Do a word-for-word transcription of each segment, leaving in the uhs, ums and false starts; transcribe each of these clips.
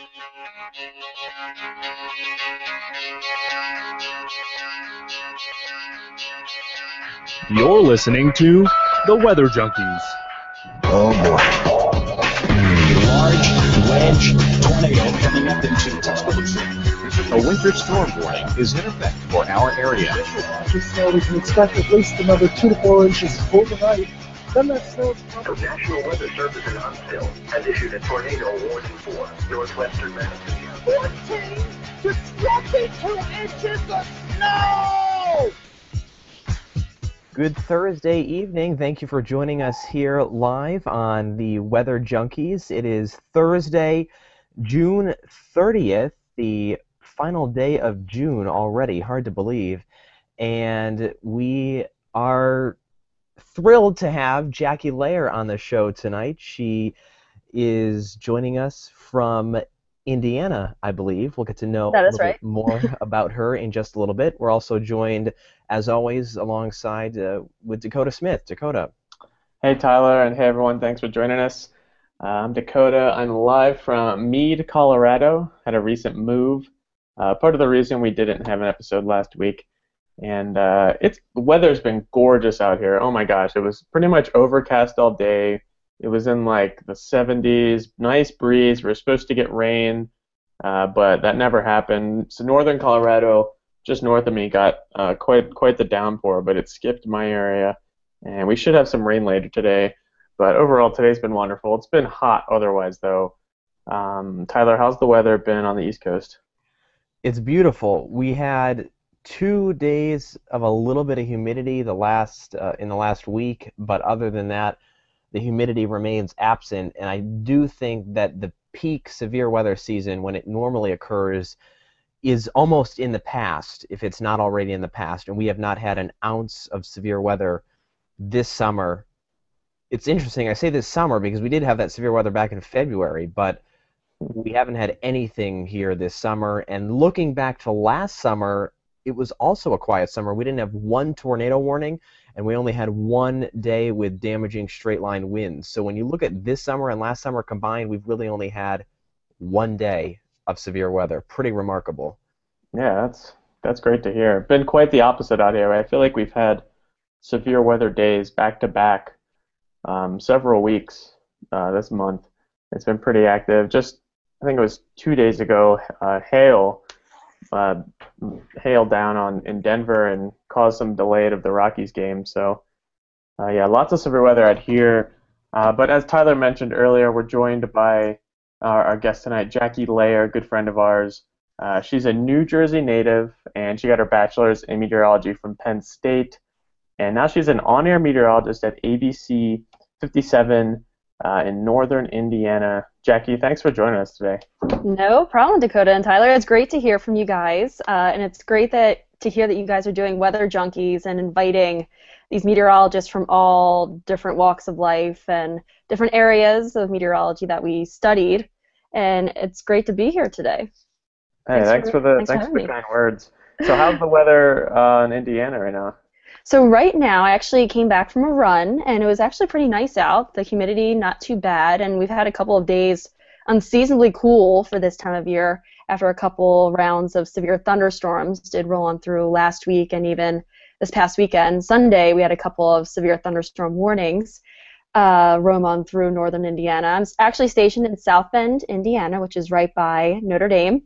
You're listening to The Weather Junkies. Oh boy. A large wedge tornado coming up into Tuscaloosa. A winter storm warning is in effect for our area. Just so we can expect at least another two to four inches overnight. Then that snow. The National Weather Service in Huntsville has issued a tornado warning for northwestern Massachusetts. fourteen to twenty-two inches of snow! Good Thursday evening. Thank you for joining us here live on the Weather Junkies. It is Thursday, June thirtieth, the final day of June already. Hard to believe. And we are thrilled to have Jackie Layer on the show tonight. She is joining us from Indiana, I believe. We'll get to know that a is little right. bit more about her in just a little bit. We're also joined, as always, alongside uh, with Dakota Smith. Dakota. Hey, Tyler, and hey, everyone. Thanks for joining us. Uh, I'm Dakota. I'm live from Meade, Colorado. Had a recent move. Uh, part of the reason we didn't have an episode last week. And uh, it's the weather's been gorgeous out here. Oh, my gosh. It was pretty much overcast all day. It was in, like, the seventies. Nice breeze. We were supposed to get rain, uh, but that never happened. So northern Colorado, just north of me, got uh, quite quite the downpour, but it skipped my area, and we should have some rain later today. But overall, today's been wonderful. It's been hot otherwise, though. Um, Tyler, how's the weather been on the East Coast? It's beautiful. We had two days of a little bit of humidity the last uh, in the last week, but other than that, the humidity remains absent, and I do think that the peak severe weather season, when it normally occurs, is almost in the past, if it's not already in the past, and we have not had an ounce of severe weather this summer. It's interesting, I say this summer because we did have that severe weather back in February, but we haven't had anything here this summer, and looking back to last summer, it was also a quiet summer. We didn't have one tornado warning, and we only had one day with damaging straight-line winds. So when you look at this summer and last summer combined, we've really only had one day of severe weather. Pretty remarkable. Yeah, that's that's great to hear. Been quite the opposite out here. I feel like we've had severe weather days back-to-back um, several weeks uh, this month. It's been pretty active. Just, I think it was two days ago, uh, hail uh, hail down on in Denver and caused some delay of the Rockies game. So, uh, yeah, lots of severe weather out here. Uh, but as Tyler mentioned earlier, we're joined by our, our guest tonight, Jackie Layer, a good friend of ours. Uh, she's a New Jersey native, and she got her bachelor's in meteorology from Penn State. And now she's an on-air meteorologist at A B C fifty-seven uh, in northern Indiana. Jackie, thanks for joining us today. No problem, Dakota and Tyler. It's great to hear from you guys, uh, and it's great that to hear that you guys are doing Weather Junkies and inviting these meteorologists from all different walks of life and different areas of meteorology that we studied. And it's great to be here today. Hey, thanks, thanks for, for the thanks, thanks for the kind words. So how's the weather uh, in Indiana right now? So right now, I actually came back from a run, and it was actually pretty nice out. The humidity, not too bad, and we've had a couple of days unseasonably cool for this time of year after a couple rounds of severe thunderstorms did roll on through last week, and even this past weekend, Sunday, we had a couple of severe thunderstorm warnings uh, roam on through northern Indiana. I'm actually stationed in South Bend, Indiana, which is right by Notre Dame.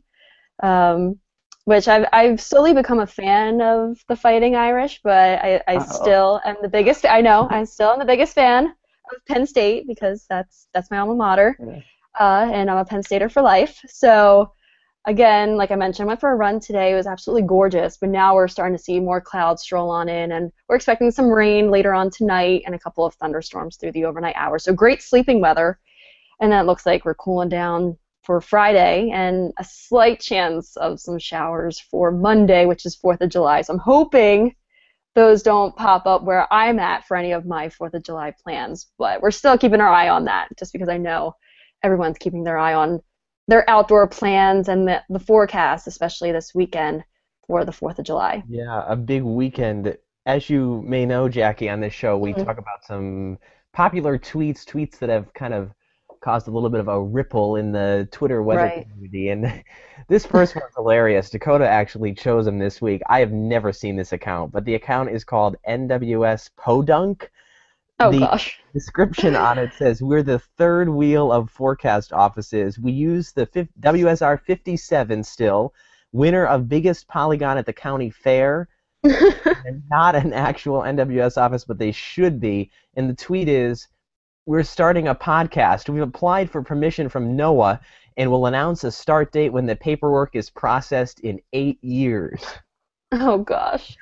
Um, which I've I've slowly become a fan of the Fighting Irish, but I, I still am the biggest. I know I still am the biggest fan of Penn State because that's that's my alma mater, Yeah. uh, and I'm a Penn Stater for life. So again, like I mentioned, I went for a run today. It was absolutely gorgeous, but now we're starting to see more clouds stroll on in, and we're expecting some rain later on tonight and a couple of thunderstorms through the overnight hours. So great sleeping weather, and then it looks like we're cooling down for Friday, and a slight chance of some showers for Monday, which is fourth of July. So I'm hoping those don't pop up where I'm at for any of my fourth of July plans, but we're still keeping our eye on that, just because I know everyone's keeping their eye on their outdoor plans and the, the forecast, especially this weekend for the fourth of July. Yeah, a big weekend. As you may know, Jackie, on this show, we Mhm. talk about some popular tweets, tweets that have kind of caused a little bit of a ripple in the Twitter weather Right. community. And this first one's hilarious. Dakota actually chose him this week. I have never seen this account, but the account is called N W S Podunk. Oh The gosh. description on it says, we're the third wheel of forecast offices. We use the fif- W S R fifty-seven still, winner of biggest polygon at the county fair. They're not an actual N W S office, but they should be. And the tweet is, we're starting a podcast. We've applied for permission from NOAA and will announce a start date when the paperwork is processed in eight years. Oh gosh.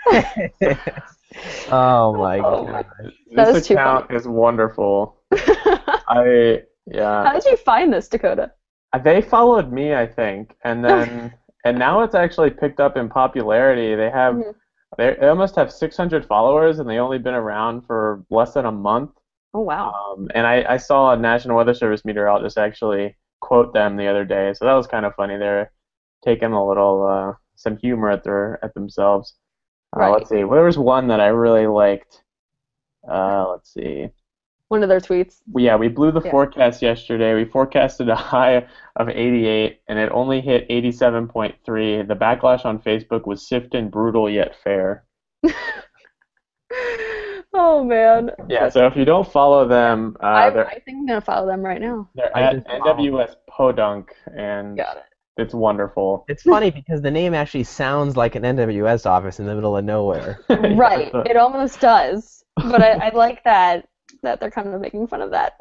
Oh my Oh, god. That This is too account is wonderful. I yeah. How did you find this, Dakota? They followed me, I think, and then and now it's actually picked up in popularity. They have Mhm. they, they almost have six hundred followers, and they only been around for less than a month. Oh wow. Um, and I, I saw a National Weather Service meteorologist actually quote them the other day, so that was kind of funny. They're taking a little uh, some humor at their at themselves. Uh, Right. Let's see. Well, there was one that I really liked. Uh, let's see. One of their tweets. Yeah, we blew the Yeah. forecast yesterday. We forecasted a high of eighty-eight, and it only hit eighty-seven point three. The backlash on Facebook was swift and brutal yet fair. Oh man. Yeah, so if you don't follow them, uh, I, they're, I think I'm gonna follow them right now. they're I at just N follow W S Podunk, and Got it. it's wonderful. It's funny because the name actually sounds like an N W S office in the middle of nowhere. Right. Yeah, It almost does. But I, I like that that they're kind of making fun of that.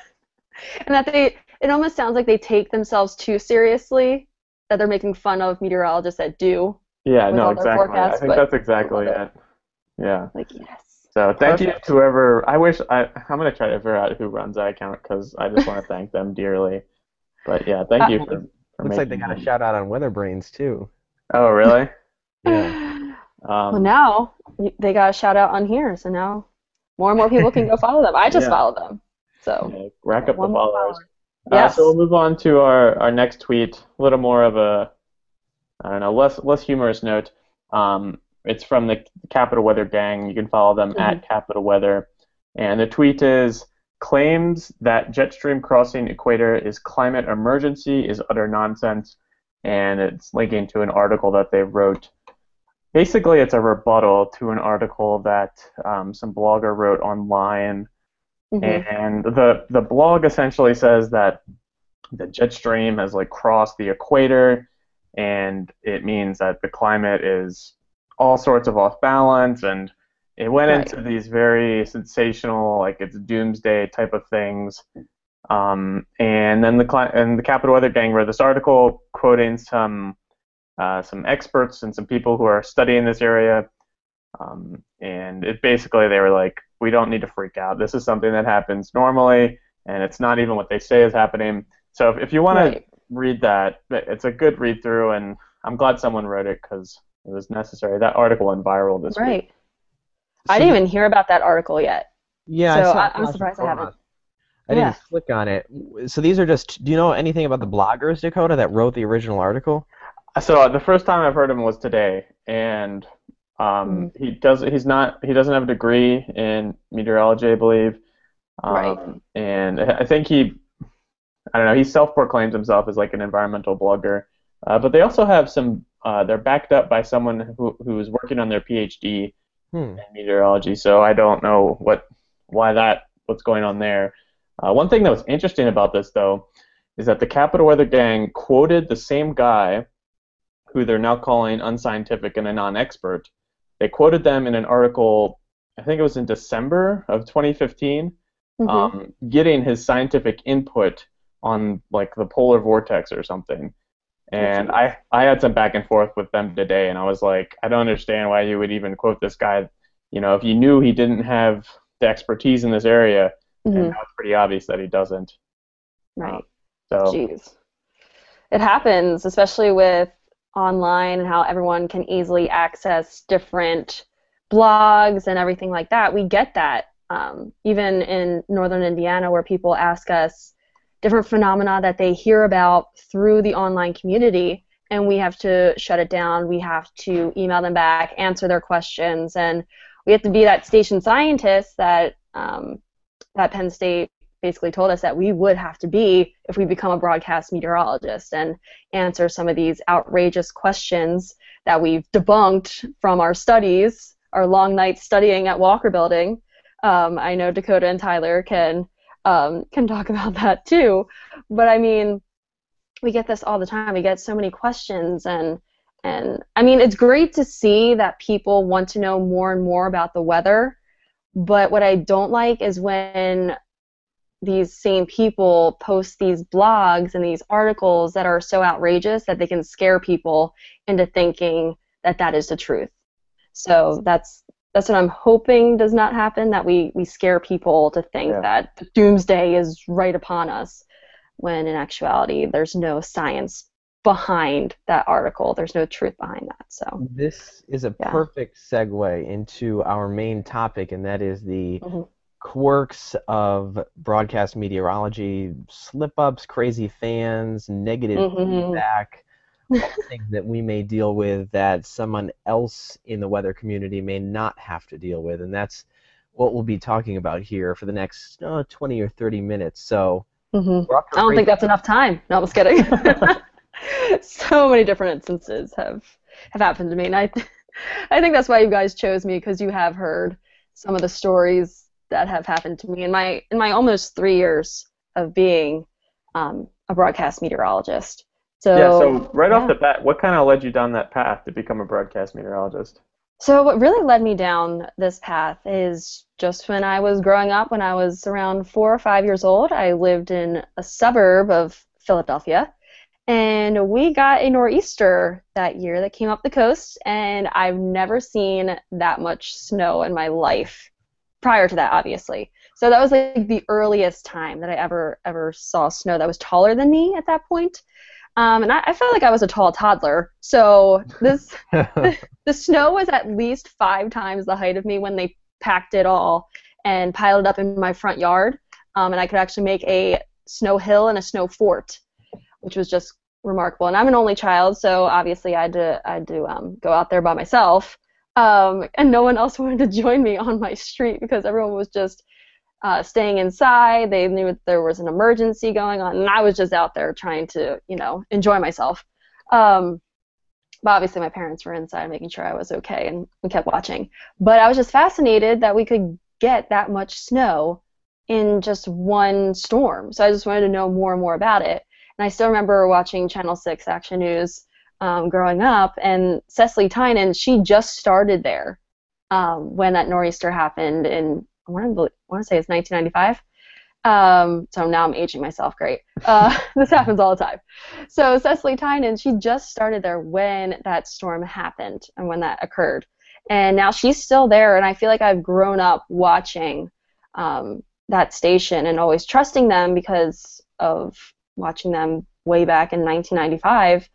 And that they it almost sounds like they take themselves too seriously, that they're making fun of meteorologists that do. yeah, with no, all their exactly. I forecasts, think but that's exactly I love it. Yeah. Like yes. So thank you Perfect. to whoever. I wish I. I'm gonna try to figure out who runs that account because I just want to thank them dearly. But yeah, thank Uh, you for. for Looks like they making got a them. shout out on Weather Brains too. Oh really? Yeah. Um, Well, now y- they got a shout out on here, so now more and more people can go follow them. I just Yeah. follow them. So yeah, rack up the one more followers. follower. Uh, Yes. so we'll move on to our, our next tweet. A little more of a, I don't know, less less humorous note. Um, it's from the Capital Weather Gang. You can follow them Mhm. at Capital Weather. And the tweet is, claims that jet stream crossing equator is climate emergency is utter nonsense. And it's linking to an article that they wrote. Basically, it's a rebuttal to an article that um, some blogger wrote online. Mhm. And the the blog essentially says that the jet stream has like crossed the equator, and it means that the climate is all sorts of off balance, and it went Right. into these very sensational, like it's doomsday type of things. Um, and then the cli- and the Capital Weather Gang wrote this article quoting some uh, some experts and some people who are studying this area. Um, and it basically they were like, we don't need to freak out. This is something that happens normally, and it's not even what they say is happening. So if, if you want Right. to read that, it's a good read through, and I'm glad someone wrote it because it was necessary. That article went viral this Right. week. I didn't even hear about that article yet. Yeah, So I saw I- it I'm flash surprised I across. haven't. I didn't Yeah. click on it. So these are just. Do you know anything about the bloggers, Dakota, that wrote the original article? So uh, the first time I've heard him was today, and um, he does. He's not. He doesn't have a degree in meteorology, I believe. Um, Right. And I think he. I don't know. He self-proclaims himself as like an environmental blogger, uh, but they also have some. Uh, they're backed up by someone who who is working on their PhD Hmm. in meteorology. So I don't know what why that what's going on there. Uh, one thing that was interesting about this though is that the Capital Weather Gang quoted the same guy who they're now calling unscientific and a non-expert. They quoted them in an article, I think it was in December of twenty fifteen, Mhm. um, getting his scientific input on like the polar vortex or something. And I, I had some back and forth with them today, and I was like, I don't understand why you would even quote this guy. You know, if you knew he didn't have the expertise in this area, Mhm. and now it's pretty obvious that he doesn't. Right. So Jeez. It happens, especially with online and how everyone can easily access different blogs and everything like that. We get that. Um, even in northern Indiana, where people ask us different phenomena that they hear about through the online community, and we have to shut it down. We have to email them back, answer their questions, and we have to be that station scientist that um, that Penn State basically told us that we would have to be if we become a broadcast meteorologist and answer some of these outrageous questions that we've debunked from our studies, our long nights studying at Walker Building. Um, I know Dakota and Tyler can um, can talk about that too. But I mean, we get this all the time. We get so many questions, and and I mean, it's great to see that people want to know more and more about the weather. But what I don't like is when these same people post these blogs and these articles that are so outrageous that they can scare people into thinking that that is the truth. So that's that's what I'm hoping does not happen, that we, we scare people to think Yeah. that the doomsday is right upon us, when in actuality there's no science behind that article. There's no truth behind that. So This is a Yeah. perfect segue into our main topic, and that is the Mhm. quirks of broadcast meteorology, slip-ups, crazy fans, negative Mhm. feedback, all the things that we may deal with that someone else in the weather community may not have to deal with, and that's what we'll be talking about here for the next uh, twenty or thirty minutes. So Mhm. we're off to I a don't great think that's enough time. No, I'm just kidding. So many different instances have have happened to me, and I I think that's why you guys chose me, because you have heard some of the stories that have happened to me in my in my almost three years of being um, a broadcast meteorologist. So Yeah, so right yeah. off the bat, what kind of led you down that path to become a broadcast meteorologist? So what really led me down this path is just when I was growing up, when I was around four or five years old, I lived in a suburb of Philadelphia, and we got a nor'easter that year that came up the coast, and I've never seen that much snow in my life prior to that, obviously. So that was like the earliest time that I ever ever saw snow that was taller than me at that point. Um, and I, I felt like I was a tall toddler. So this the, the snow was at least five times the height of me when they packed it all and piled it up in my front yard. Um, and I could actually make a snow hill and a snow fort, which was just remarkable. And I'm an only child, so obviously I had to, I had to um, go out there by myself. Um, and no one else wanted to join me on my street because everyone was just uh, staying inside. They knew that there was an emergency going on, and I was just out there trying to, you know, enjoy myself. Um, but obviously my parents were inside making sure I was okay, and we kept watching. But I was just fascinated that we could get that much snow in just one storm. So I just wanted to know more and more about it. And I still remember watching Channel six Action News um, growing up, and Cecily Tynan, she just started there um, when that nor'easter happened in, I want to, I want to say it's nineteen ninety-five. Um, so now I'm aging myself, great. Uh, this happens all the time. So Cecily Tynan, she just started there when that storm happened and when that occurred. And now she's still there, and I feel like I've grown up watching um, that station and always trusting them because of watching them way back in nineteen ninety-five.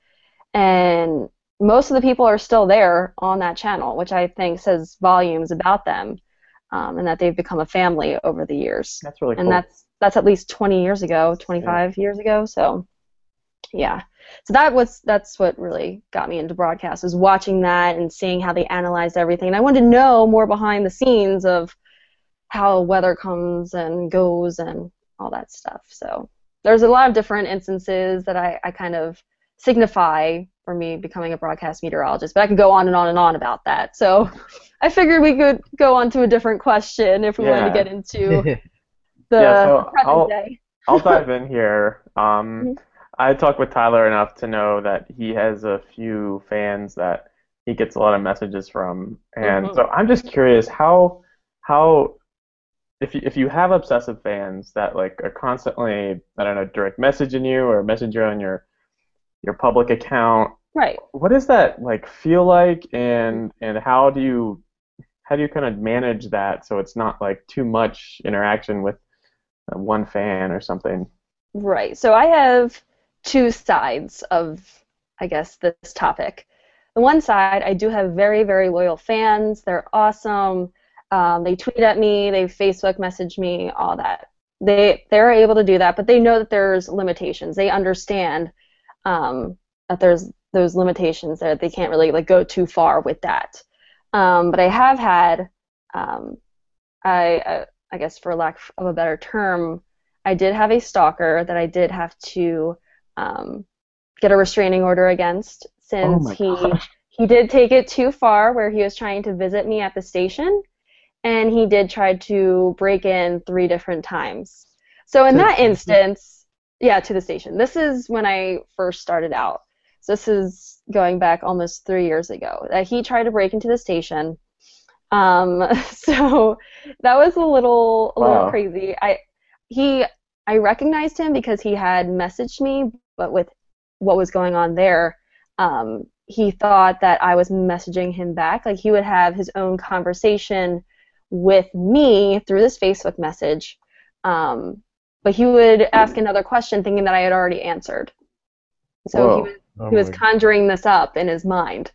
And most of the people are still there on that channel, which I think says volumes about them, um, and that they've become a family over the years. That's really cool. And that's that's at least twenty years ago, twenty-five yeah. years ago. So, yeah. So that was that's what really got me into broadcast, was watching that and seeing how they analyzed everything. And I wanted to know more behind the scenes of how weather comes and goes and all that stuff. So there's a lot of different instances that I, I kind of signify for me becoming a broadcast meteorologist, but I could go on and on and on about that. So I figured we could go on to a different question if we Yeah. wanted to get into the Yeah, so present I'll, day. I'll dive in here. Um, Mhm. I talked with Tyler enough to know that he has a few fans that he gets a lot of messages from, and Mhm. so I'm just curious how how if you, if you have obsessive fans that like are constantly, I don't know, direct messaging you or message you on your your public account, Right. what does that like feel like, and and how do you how do you kind of manage that so it's not like too much interaction with uh, one fan or something? Right. So I have two sides of, I guess, this topic. The one side, I do have very, very loyal fans. They're awesome. Um, they tweet at me, they Facebook message me, all that. They they're able to do that, but they know that there's limitations. They understand um, that there's those limitations there. They can't really like go too far with that. Um, but I have had, um, I, I I guess for lack of a better term, I did have a stalker that I did have to um, get a restraining order against, since my he gosh. he did take it too far, where he was trying to visit me at the station, and he did try to break in three different times. So in To the that station? instance, yeah, to the station. This is when I first started out. So this is going back almost three years ago that he tried to break into the station. Um, so that was a little a little Wow. crazy. I he I recognized him because he had messaged me, but with what was going on there, um, he thought that I was messaging him back. Like, he would have his own conversation with me through this Facebook message, um, but he would ask another question thinking that I had already answered. So he Whoa. was Oh he was my- conjuring this up in his mind.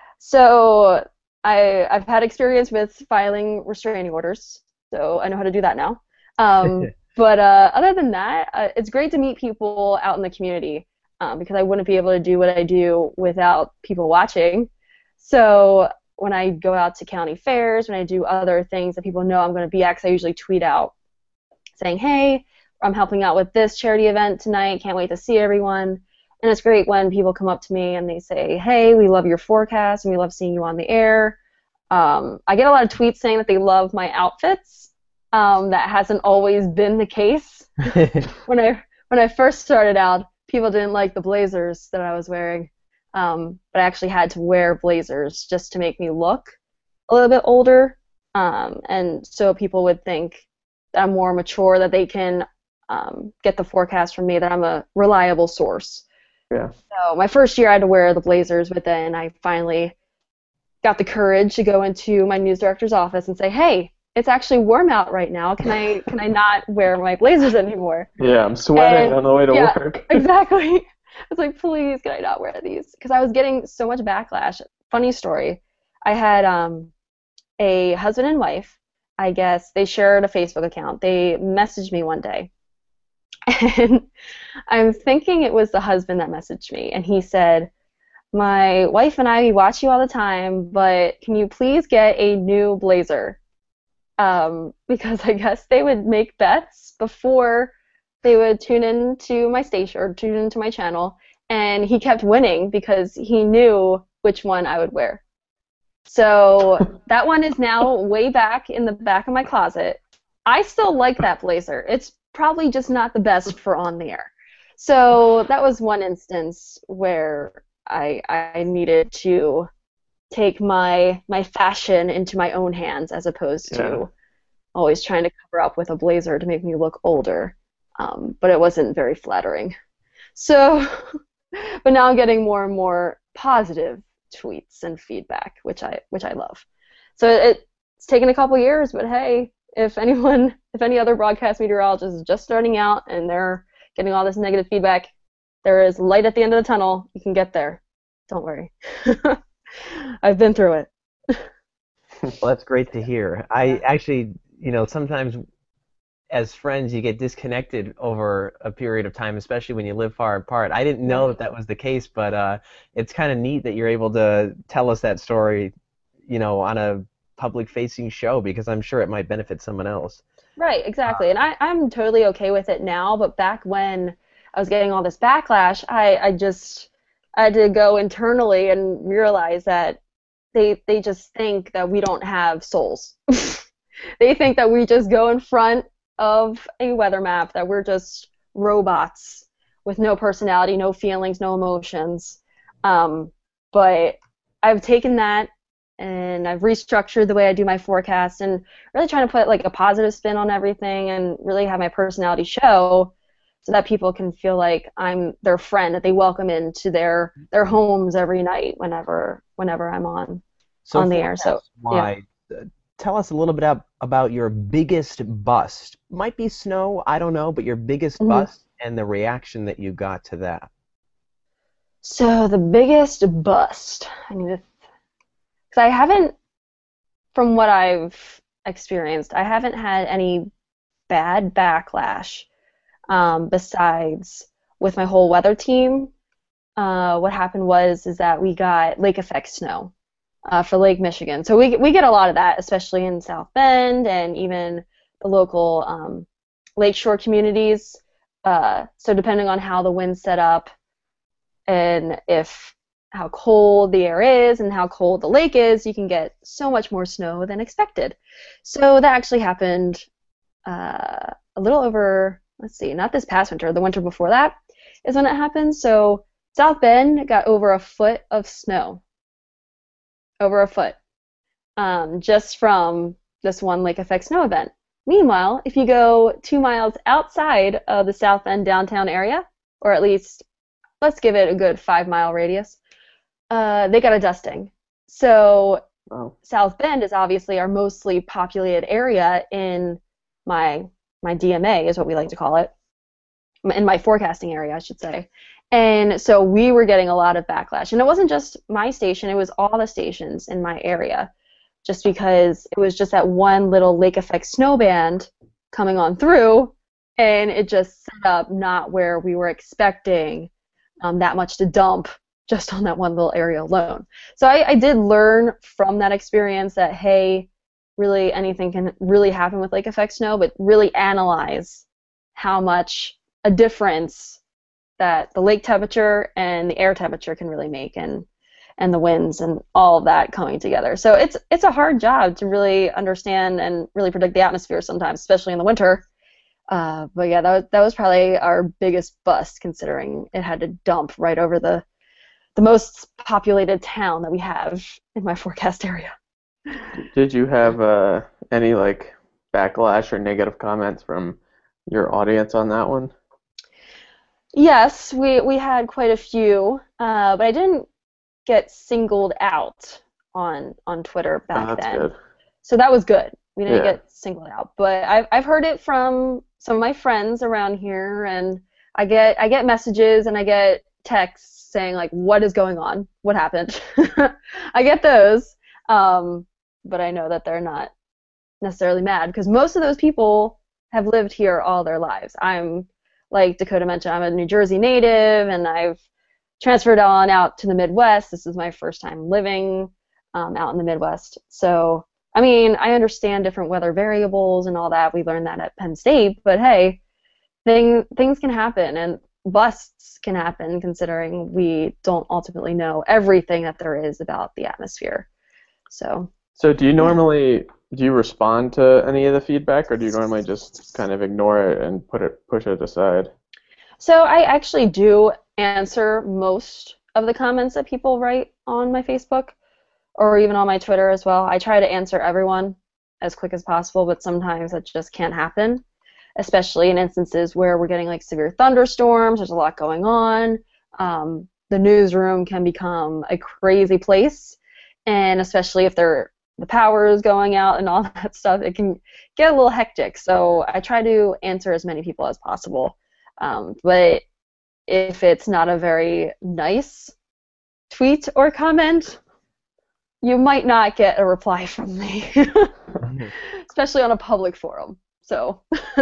So I I've had experience with filing restraining orders, so I know how to do that now. Um, but uh, other than that, uh, it's great to meet people out in the community, um, because I wouldn't be able to do what I do without people watching. So when I go out to county fairs, when I do other things that people know I'm going to be at, 'cause I usually tweet out saying, hey, I'm helping out with this charity event tonight, can't wait to see everyone. And it's great when people come up to me and they say, hey, we love your forecast and we love seeing you on the air. Um, I get a lot of tweets saying that they love my outfits. Um, that hasn't always been the case. when I when I first started out, people didn't like the blazers that I was wearing, um, but I actually had to wear blazers just to make me look a little bit older, um, and so people would think that I'm more mature, that they can um, get the forecast from me, that I'm a reliable source. Yeah. So my first year I had to wear the blazers, but then I finally got the courage to go into my news director's office and say, hey, it's actually warm out right now. Can I can I not wear my blazers anymore? Yeah, I'm sweating And- on the way to yeah, work. Exactly. I was like, please, can I not wear these? Because I was getting so much backlash. Funny story. I had um, a husband and wife. I guess they shared a Facebook account. They messaged me one day. And I'm thinking it was the husband that messaged me. And he said, my wife and I, we watch you all the time, but can you please get a new blazer? Um, because I guess they would make bets before they would tune in to my station or tune into my channel, and he kept winning because he knew which one I would wear. So that one is now way back in the back of my closet. I still like that blazer. It's probably just not the best for on the air. So that was one instance where I I needed to take my my fashion into my own hands, as opposed to Yeah. always trying to cover up with a blazer to make me look older. Um, but it wasn't very flattering. So, but now I'm getting more and more positive tweets and feedback, which I which I love. So it, it's taken a couple years, but hey, if anyone, if any other broadcast meteorologist is just starting out and they're getting all this negative feedback, there is light at the end of the tunnel. You can get there. Don't worry. I've been through it. Well, that's great to hear. I actually, you know, sometimes as friends you get disconnected over a period of time, especially when you live far apart. I didn't know that that was the case, but uh, it's kind of neat that you're able to tell us that story, you know, on a public-facing show, because I'm sure it might benefit someone else. Right, exactly. And I, I'm totally okay with it now, but back when I was getting all this backlash, I, I just I had to go internally and realize that they they just think that we don't have souls. They think that we just go in front of a weather map, that we're just robots with no personality, no feelings, no emotions. Um, but I've taken that and I've restructured the way I do my forecast and really trying to put like a positive spin on everything and really have my personality show so that people can feel like I'm their friend, that they welcome into their their homes every night whenever whenever I'm on So on the air. So why? Uh, tell us a little bit ab- about your biggest bust. Might be snow, I don't know, but your biggest Mhm. bust and the reaction that you got to that. So the biggest bust, I need to, because I haven't, from what I've experienced, I haven't had any bad backlash um, besides with my whole weather team. Uh, what happened was is that we got lake effect snow uh, for Lake Michigan. So we we get a lot of that, especially in South Bend and even the local um, lakeshore communities. Uh, so depending on how the wind's set up and if how cold the air is and how cold the lake is, you can get so much more snow than expected. So that actually happened uh, a little over, let's see, not this past winter, the winter before that is when it happened. So South Bend got over a foot of snow, over a foot, um, just from this one lake effect snow event. Meanwhile, if you go two miles outside of the South Bend downtown area, or at least let's give it a good five mile radius, uh, they got a dusting. So Wow. South Bend is obviously our mostly populated area in my my D M A is what we like to call it, in my forecasting area, I should say. And so we were getting a lot of backlash. And it wasn't just my station, it was all the stations in my area, just because it was just that one little lake effect snow band coming on through, and it just set up not where we were expecting um, that much to dump just on that one little area alone. So I, I did learn from that experience that, hey, really anything can really happen with lake effect snow, but really analyze how much a difference that the lake temperature and the air temperature can really make, and and the winds and all of that coming together. So it's it's a hard job to really understand and really predict the atmosphere sometimes, especially in the winter. Uh, but yeah, that was, that was probably our biggest bust, considering it had to dump right over the the most populated town that we have in my forecast area. Did you have uh, any like backlash or negative comments from your audience on that one? Yes, we we had quite a few, uh, but I didn't get singled out on on Twitter back Oh, that's then. good. So that was good. We didn't Yeah. get singled out, but I've I've heard it from some of my friends around here, and I get I get messages and I get texts saying like, what is going on? What happened? I get those, um, but I know that they're not necessarily mad, because most of those people have lived here all their lives. I'm, like Dakota mentioned, I'm a New Jersey native, and I've transferred on out to the Midwest. This is my first time living um, out in the Midwest. So, I mean, I understand different weather variables and all that. We learned that at Penn State, but hey, thing, things can happen, and busts can happen, considering we don't ultimately know everything that there is about the atmosphere. So, So do you normally do you respond to any of the feedback, or do you normally just kind of ignore it and put it push it aside? so I actually do answer most of the comments that people write on my Facebook, or even on my Twitter as well. I try to answer everyone as quick as possible, but sometimes that just can't happen, especially in instances where we're getting like severe thunderstorms. There's a lot going on. Um, the newsroom can become a crazy place, and especially if they're, the power is going out and all that stuff, it can get a little hectic. So I try to answer as many people as possible. Um, but if it's not a very nice tweet or comment, you might not get a reply from me, especially on a public forum. So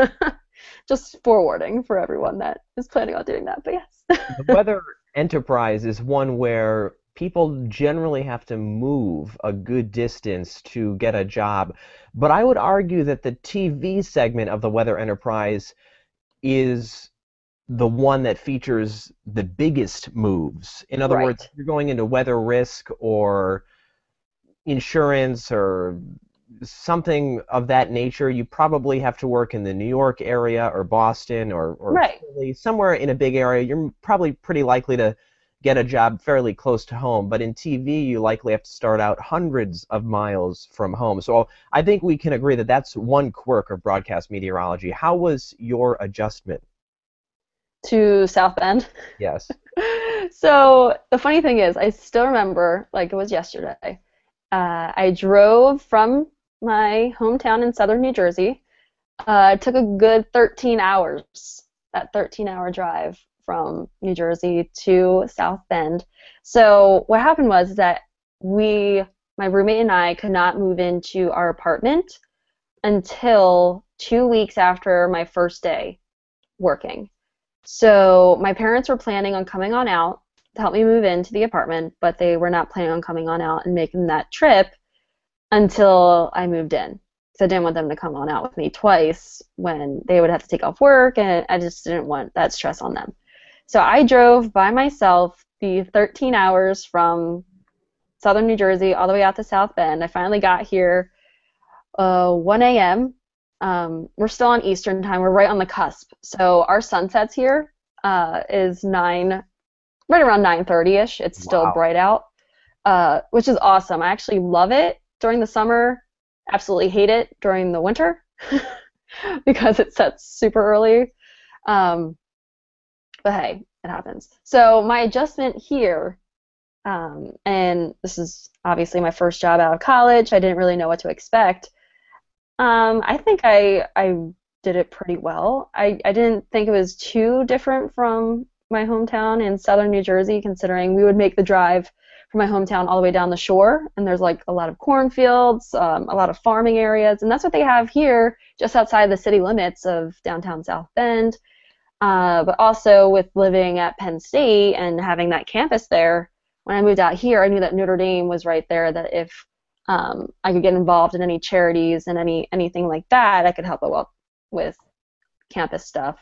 just forewarning for everyone that is planning on doing that. But yes. The weather enterprise is one where people generally have to move a good distance to get a job. But I would argue that the T V segment of the weather enterprise is the one that features the biggest moves. In other Right. words, if you're going into weather risk or insurance or something of that nature, you probably have to work in the New York area or Boston or, or Right. Philly, somewhere in a big area. You're probably pretty likely to get a job fairly close to home. But in T V, you likely have to start out hundreds of miles from home. So I think we can agree that that's one quirk of broadcast meteorology. How was your adjustment? To South Bend. Yes. So the funny thing is, I still remember, like it was yesterday, uh, I drove from my hometown in southern New Jersey. Uh, it took a good thirteen hours, that thirteen hour drive from New Jersey to South Bend. So what happened was that we, my roommate and I, could not move into our apartment until two weeks after my first day working. So my parents were planning on coming on out to help me move into the apartment, but they were not planning on coming on out and making that trip until I moved in. because I didn't want them to come on out with me twice when they would have to take off work, and I just didn't want that stress on them. So I drove by myself the thirteen hours from southern New Jersey all the way out to South Bend. I finally got here uh, one a m Um, we're still on Eastern time. We're right on the cusp. So our sunsets here uh, is nine, right around nine thirty-ish. It's still Wow. bright out, uh, which is awesome. I actually love it during the summer. Absolutely hate it during the winter because it sets super early. Um, but hey, it happens. So my adjustment here, um, and this is obviously my first job out of college. I didn't really know what to expect. Um, I think I I did it pretty well. I, I didn't think it was too different from my hometown in southern New Jersey, considering we would make the drive from my hometown all the way down the shore, and there's like a lot of cornfields, um, a lot of farming areas, and that's what they have here just outside the city limits of downtown South Bend. Uh, but also with living at Penn State and having that campus there, when I moved out here, I knew that Notre Dame was right there, that if um, I could get involved in any charities and any anything like that, I could help out with campus stuff.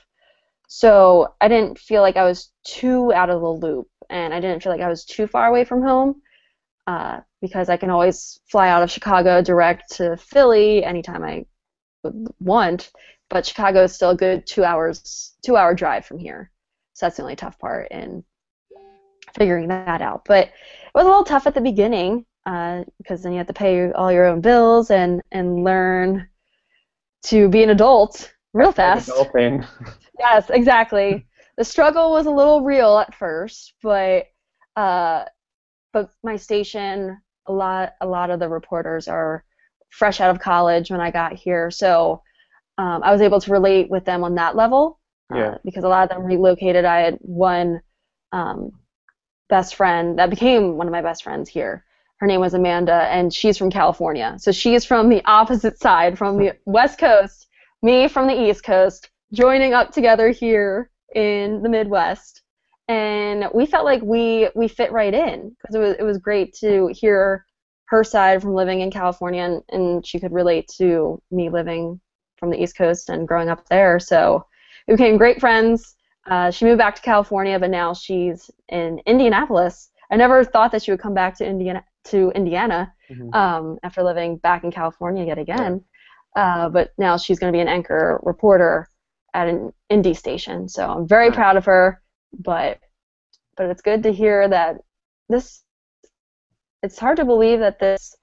So I didn't feel like I was too out of the loop, and I didn't feel like I was too far away from home uh, because I can always fly out of Chicago direct to Philly anytime I would want, but Chicago is still a good two hours, two hour drive from here. So that's the only tough part in figuring that out. But it was a little tough at the beginning uh, because then you have to pay all your own bills and, and learn to be an adult real fast. Adulting. Yes, exactly. The struggle was a little real at first, but uh, but my station, a lot a lot of the reporters are fresh out of college when I got here, so um, I was able to relate with them on that level. Yeah. Uh, because a lot of them relocated. I had one um, best friend that became one of my best friends here. Her name was Amanda, and she's from California. So she's from the opposite side, from the West Coast, me from the East Coast, joining up together here in the Midwest. And we felt like we we fit right in because it was it was great to hear her side from living in California, and, and she could relate to me living from the East Coast and growing up there. So we became great friends. Uh, she moved back to California, but now she's in Indianapolis. I never thought that she would come back to Indiana to Indiana Mhm. um, after living back in California yet again. Uh, but now she's going to be an anchor reporter at an indie station. So I'm very Nice. proud of her. But but it's good to hear that this. It's hard to believe that this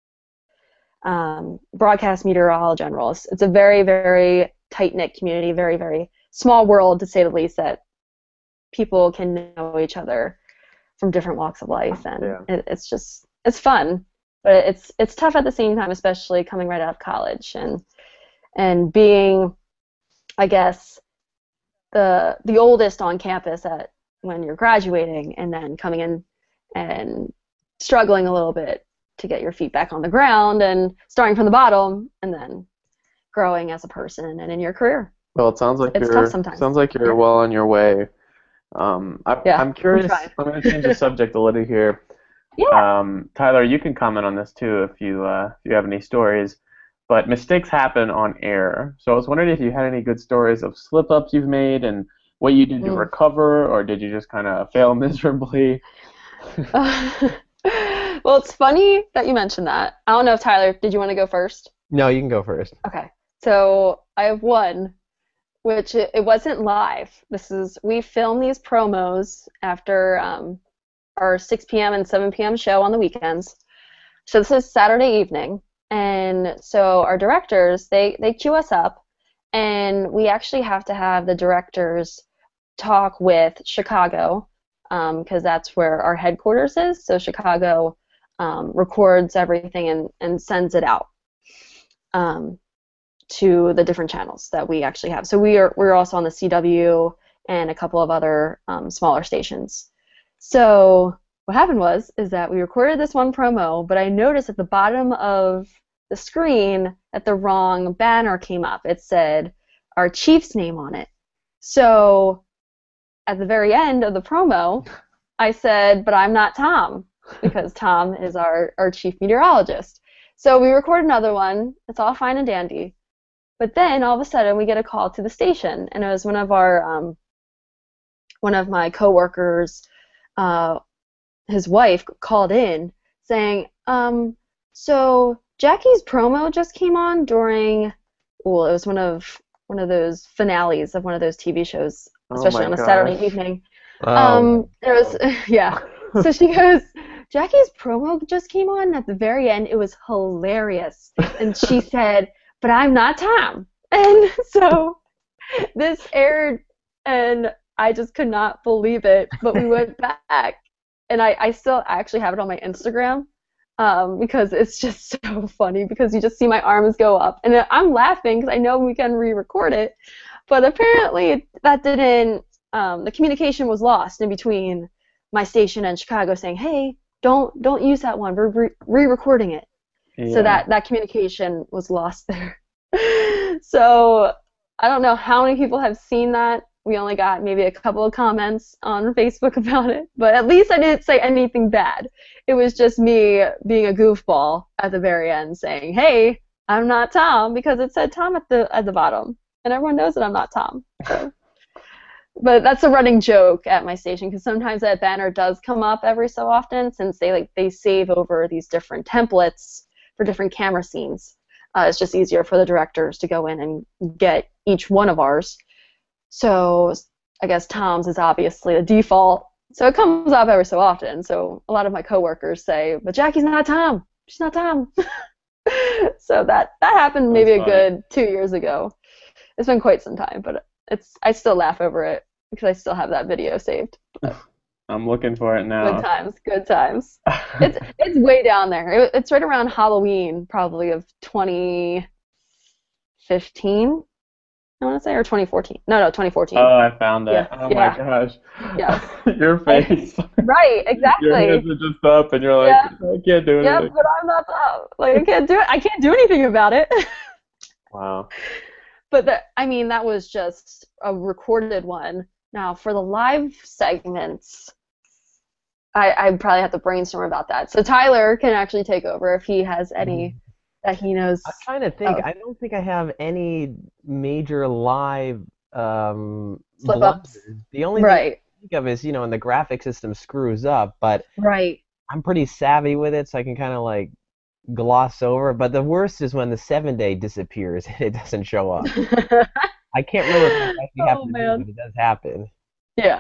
um, broadcast meteorology in general. It's, it's a very very tight-knit community, very very small world to say the least. That people can know each other from different walks of life, and Yeah. it, it's just it's fun, but it's it's tough at the same time, especially coming right out of college and and being, I guess, the the oldest on campus at when you're graduating, and then coming in and struggling a little bit to get your feet back on the ground and starting from the bottom and then growing as a person and in your career. Well, it sounds like It's you're tough sometimes. sounds like you're Yeah. well on your way. Um, I, Yeah, I'm curious. I'm trying. I'm going to change the subject a little here. Yeah. Um, Tyler, you can comment on this too if you uh, if you have any stories. But mistakes happen on air. So I was wondering if you had any good stories of slip-ups you've made and what you did to Mm. recover, or did you just kind of fail miserably? Well, it's funny that you mentioned that. I don't know if Tyler, did you want to go first? No, you can go first. Okay. So I have one, which it, it wasn't live. This is we film these promos after um, our six p.m. and seven p.m. show on the weekends. So this is Saturday evening, and so our directors they they cue us up, and we actually have to have the directors talk with Chicago because that's where our headquarters is. So Chicago um, records everything and, and sends it out um, to the different channels that we actually have. So we are we're also on the C W and a couple of other um, smaller stations. So what happened was is that we recorded this one promo, but I noticed at the bottom of the screen that the wrong banner came up. It said our chief's name on it. So at the very end of the promo, I said, but I'm not Tom, because Tom is our, our chief meteorologist. So we record another one. It's all fine and dandy. But then all of a sudden we get a call to the station, and it was one of our um, one of my coworkers, uh, his wife called in saying, um, so Jackie's promo just came on during, well, it was one of one of those finales of one of those T V shows, especially Oh on my a gosh. Saturday evening. Oh. Um, it was, yeah. So she goes, Jackie's promo just came on at the very end. It was hilarious. And she said, but I'm not Tom. And so this aired, and I just could not believe it. But we went back, and I, I still actually have it on my Instagram um, because it's just so funny because you just see my arms go up. And I'm laughing because I know we can re-record it. But apparently that didn't, um, the communication was lost in between my station and Chicago saying, hey, don't don't use that one. We're re- re-recording it. Yeah. So that, that communication was lost there. So I don't know how many people have seen that. We only got maybe a couple of comments on Facebook about it, but at least I didn't say anything bad. It was just me being a goofball at the very end saying, hey, I'm not Tom, because it said Tom at the at the bottom, and everyone knows that I'm not Tom. So. But that's a running joke at my station because sometimes that banner does come up every so often since they like they save over these different templates for different camera scenes. Uh, it's just easier for the directors to go in and get each one of ours. So I guess Tom's is obviously the default. So it comes up every so often. So a lot of my coworkers say, but Jackie's not Tom. She's not Tom. So that, that happened maybe a good two years ago. It's been quite some time, but it's I still laugh over it because I still have that video saved. But I'm looking for it now. good times, good times. It's it's way down there. It, it's right around Halloween, probably of twenty fifteen. I want to say, or twenty fourteen. No, no, twenty fourteen. Oh, I found it. Yeah. Oh Yeah. my gosh. Yeah. Your face. Right, exactly. Your hands are just up, and you're like, Yeah. I can't do Yep, anything. but I'm not up. Like I can't do it. I can't do anything about it. Wow. But the, I mean, that was just a recorded one. Now, for the live segments, I, I probably have to brainstorm about that. So Tyler can actually take over if he has any that he knows. I'm trying to think. of. I don't think I have any major live um, Slip-ups. blunders. The only Right. thing I can think of is, you know, when the graphic system screws up, but Right. I'm pretty savvy with it, so I can kind of like gloss over. But the worst is when the seven day disappears and it doesn't show up. I can't remember if that actually Oh, happens, man. but it does happen. Yeah.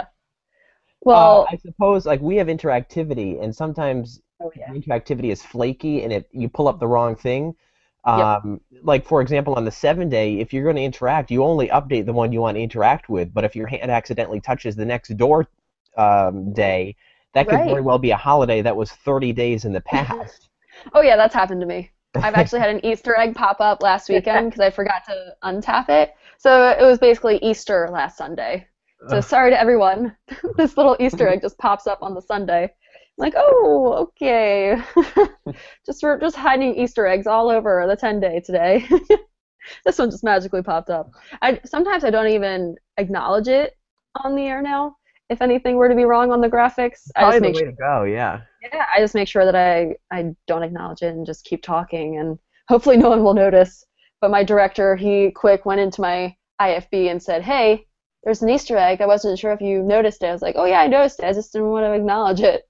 Well, uh, I suppose like we have interactivity, and sometimes oh, yeah. the interactivity is flaky, and it you pull up the wrong thing. Yep. Um, Like for example, on the seven day, if you're going to interact, you only update the one you want to interact with. But if your hand accidentally touches the next door um, day, that could Right. very well be a holiday that was thirty days in the past. Oh, yeah, that's happened to me. I've actually had an Easter egg pop up last weekend because I forgot to untap it. So it was basically Easter last Sunday. So sorry to everyone. This little Easter egg just pops up on the Sunday. I'm like, oh, okay. just we're just hiding Easter eggs all over the ten day today. This one just magically popped up. I sometimes I don't even acknowledge it on the air now. If anything were to be wrong on the graphics, I Probably just the make way sure. to go, yeah. Yeah, I just make sure that I, I don't acknowledge it and just keep talking, and hopefully no one will notice. But my director, he quick went into my I F B and said, hey, there's an Easter egg. I wasn't sure if you noticed it. I was like, oh, yeah, I noticed it. I just didn't want to acknowledge it.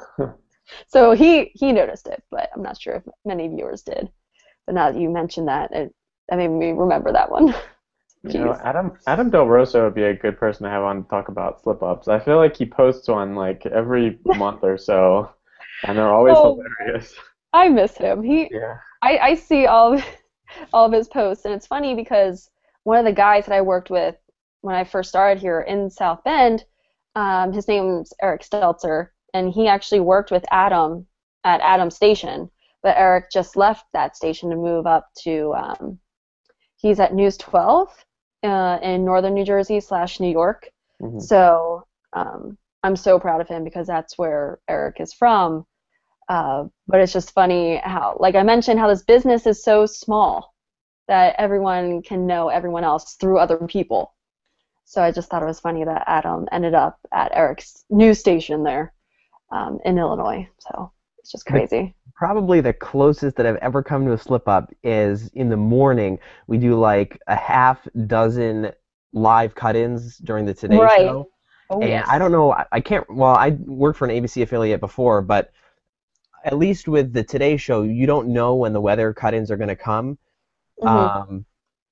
So he, he noticed it, but I'm not sure if many viewers did. But now that you mentioned that, it, that made me remember that one. You know, Adam Adam Del Rosso would be a good person to have on to talk about slip-ups. I feel like he posts one like every month or so, and they're always Oh, hilarious. I miss him. He, Yeah. I, I see all of, all of his posts, and it's funny because one of the guys that I worked with when I first started here in South Bend, um, his name's Eric Stelzer, and he actually worked with Adam at Adam Station, but Eric just left that station to move up to, um, he's at News twelve uh, in northern New Jersey slash New York. Mhm. So um, I'm so proud of him because that's where Eric is from. Uh, but it's just funny how, like I mentioned, how this business is so small that everyone can know everyone else through other people. So I just thought it was funny that Adam ended up at Eric's news station there um, in Illinois. So it's just crazy. Probably the closest that I've ever come to a slip up is in the morning. We do like a half dozen live cut-ins during the Today Right. Show. Oh, And yes. I don't know, I, I can't, well, I worked for an A B C affiliate before, but at least with the Today Show, you don't know when the weather cut-ins are going to come. Mhm. Um,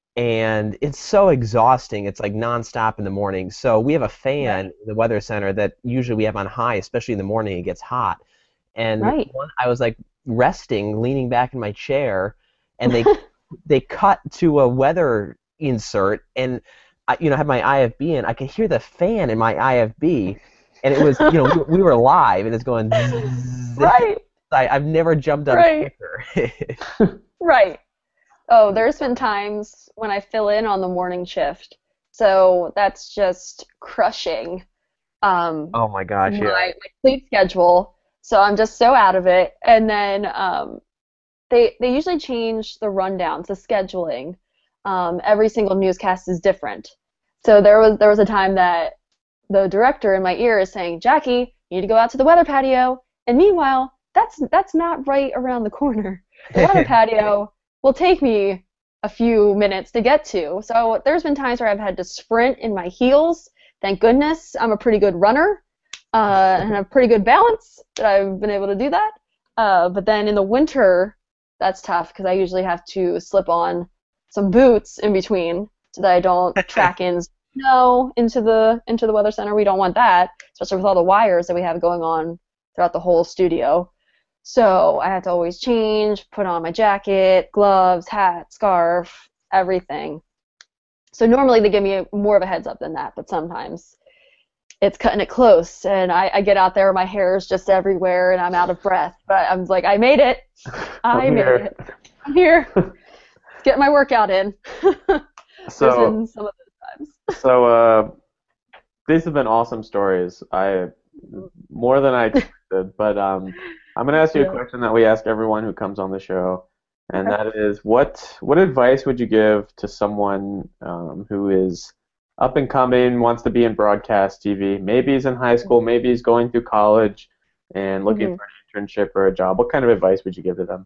and it's so exhausting. It's like nonstop in the morning. So we have a fan in the Weather Center that usually we have on high, especially in the morning. It gets hot. And Right. one, I was like resting, leaning back in my chair, and they they cut to a weather insert, and I, you know, I had my I F B in. I could hear the fan in my I F B, and it was, you know, we, we were live, and it's going. Right. I, I've never jumped up Right. quicker. Right. Oh, there's been times when I fill in on the morning shift, so that's just crushing um, Oh my gosh, my, yeah. my sleep schedule. So I'm just so out of it. And then um, they they usually change the rundowns, the scheduling. Um, every single newscast is different. So there was there was a time that the director in my ear is saying, "Jackie, you need to go out to the weather patio." And meanwhile, that's that's not right around the corner. The weather patio will take me a few minutes to get to. So there's been times where I've had to sprint in my heels. Thank goodness I'm a pretty good runner uh, and have pretty good balance that I've been able to do that. Uh, but then in the winter, that's tough because I usually have to slip on some boots in between so that I don't track in snow into the into the weather center. We don't want that, especially with all the wires that we have going on throughout the whole studio. So I have to always change, put on my jacket, gloves, hat, scarf, everything. So normally they give me more of a heads up than that, but sometimes it's cutting it close, and I, I get out there, my hair is just everywhere, and I'm out of breath. But I'm like, I made it. I I'm made here. it. I'm here. Get my workout in. So- There's been some of those times. So uh, these have been awesome stories. I more than I expected, but um, I'm gonna ask you Yeah. a question that we ask everyone who comes on the show, and Okay. that is, what what advice would you give to someone um, who is up and coming, wants to be in broadcast T V? Maybe he's in high school, maybe he's going through college and looking Mhm. for an internship or a job. What kind of advice would you give to them?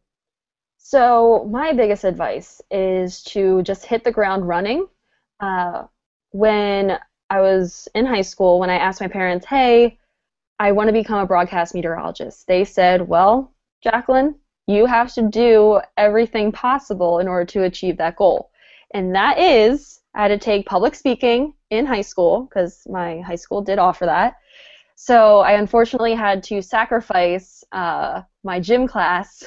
So my biggest advice is to just hit the ground running. Uh, when I was in high school, when I asked my parents, hey, I want to become a broadcast meteorologist, they said, well, Jacqueline, you have to do everything possible in order to achieve that goal. And that is, I had to take public speaking in high school because my high school did offer that. So I unfortunately had to sacrifice uh, my gym class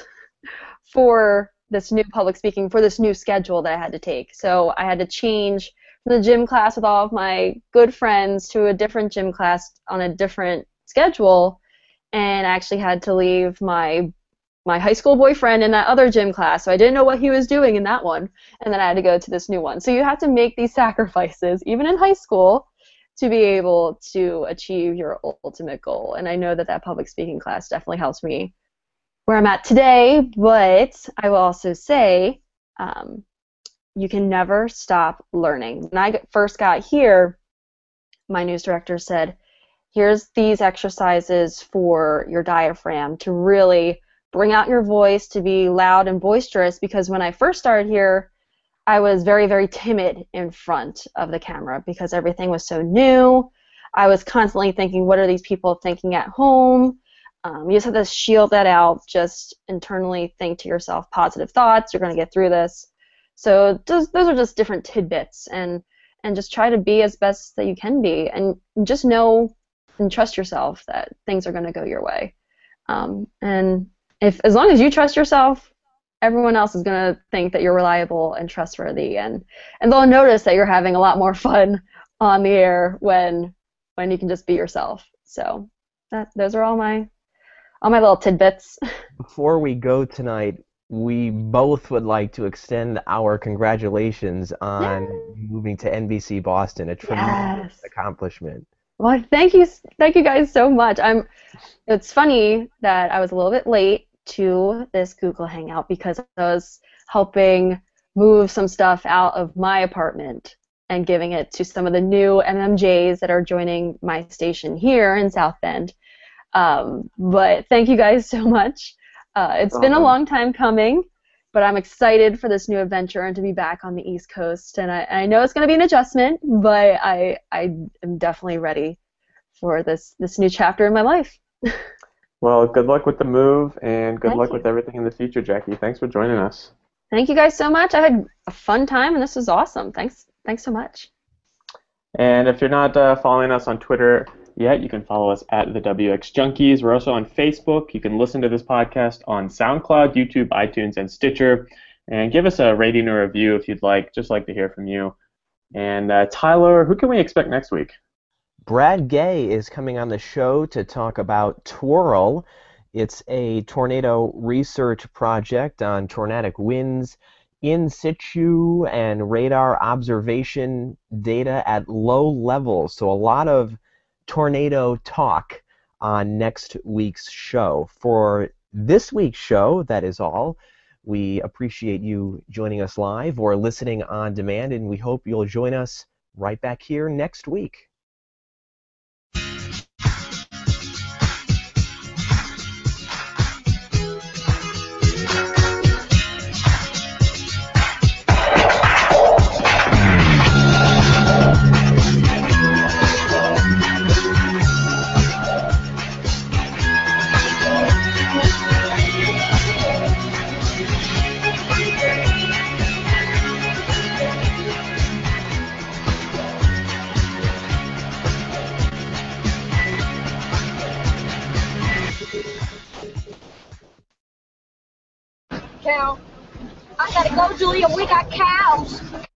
for this new public speaking, for this new schedule that I had to take. So I had to change from the gym class with all of my good friends to a different gym class on a different schedule, and I actually had to leave my my high school boyfriend in that other gym class, so I didn't know what he was doing in that one, and then I had to go to this new one. So you have to make these sacrifices, even in high school, to be able to achieve your ultimate goal. And I know that that public speaking class definitely helps me where I'm at today, but I will also say um, you can never stop learning. When I first got here, my news director said, here's these exercises for your diaphragm to really bring out your voice, to be loud and boisterous, because when I first started here, I was very, very timid in front of the camera because everything was so new. I was constantly thinking, what are these people thinking at home? Um, you just have to shield that out, just internally think to yourself positive thoughts, you're going to get through this. So those, those are just different tidbits, and, and just try to be as best that you can be, and just know and trust yourself that things are going to go your way. Um, and if as long as you trust yourself, everyone else is going to think that you're reliable and trustworthy, and, and they'll notice that you're having a lot more fun on the air when when you can just be yourself. So that those are all my all my little tidbits. Before we go tonight, we both would like to extend our congratulations on Yay. moving to N B C Boston, a tremendous Yes. accomplishment. Well, thank you, thank you guys so much. I'm. It's funny that I was a little bit late to this Google Hangout because I was helping move some stuff out of my apartment and giving it to some of the new M M Js that are joining my station here in South Bend. Um, but thank you guys so much. Uh, it's been a long time coming, but I'm excited for this new adventure and to be back on the East Coast. And I, I know it's going to be an adjustment, but I I am definitely ready for this this new chapter in my life. Well, good luck with the move, and good Thank luck you. with everything in the future, Jackie. Thanks for joining us. Thank you guys so much. I had a fun time, and this was awesome. Thanks, thanks so much. And if you're not uh, following us on Twitter yet, you can follow us at the W X Junkies. We're also on Facebook. You can listen to this podcast on SoundCloud, YouTube, iTunes, and Stitcher. And give us a rating or review if you'd like. Just like to hear from you. And uh, Tyler, who can we expect next week? Brad Gay is coming on the show to talk about Twirl. It's a tornado research project on tornadic winds, in situ, and radar observation data at low levels. So a lot of tornado talk on next week's show. For this week's show, that is all. We appreciate you joining us live or listening on demand, and we hope you'll join us right back here next week. Cow. I gotta go, Julia. We got cows.